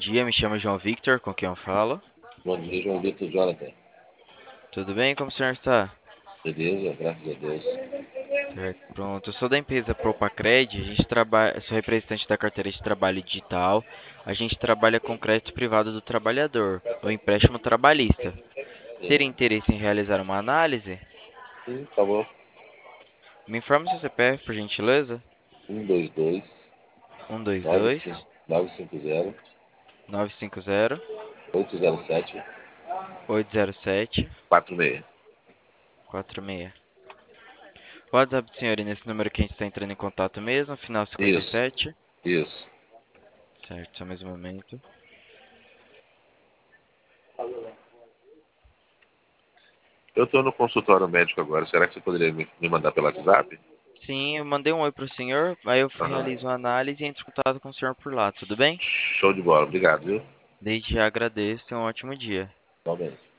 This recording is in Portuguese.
dia, me chamo João Victor, com quem eu falo. Bom dia, João Vitor Jonathan. Tudo bem? Como o senhor está? Beleza? Graças a Deus. Certo, pronto. Eu sou da empresa Propacred, a gente trabalha, sou representante da carteira de trabalho digital. A gente trabalha com crédito privado do trabalhador, ou empréstimo trabalhista. Sim, Teria interesse em realizar uma análise? sim, por favor. Me informe seu CPF, por gentileza. 122 122 950 950 807 807 46. 46. O WhatsApp do senhor é nesse número que a gente está entrando em contato mesmo, final Isso, 57. isso. Certo, só mais um momento. Eu estou no consultório médico agora. Será que você poderia me mandar pelo WhatsApp? Sim, eu mandei um oi pro senhor, aí eu Aham. realizo uma análise e entro em contato com o senhor por lá, tudo bem? Show de bola. Obrigado, viu? Desde já agradeço e um ótimo dia. Igualmente.